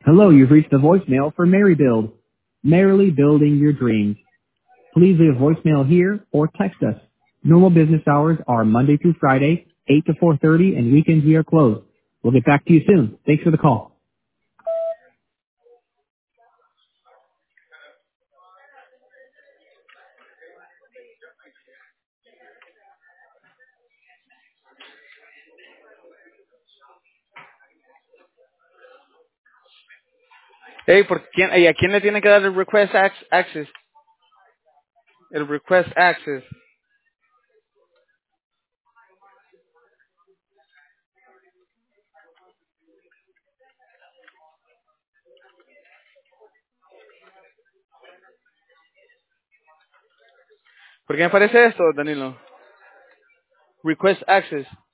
Hello, you've reached the voicemail for Mary Build. Merrily building your dreams. Please leave a voicemail here or text us. Normal business hours are Monday through Friday, 8 to 4:30, and weekends we are closed. We'll get back to you soon. Thanks for the call. Hey, ¿y a quién le tiene que dar el access? El request access. ¿Por qué me parece esto, Danilo? Request access.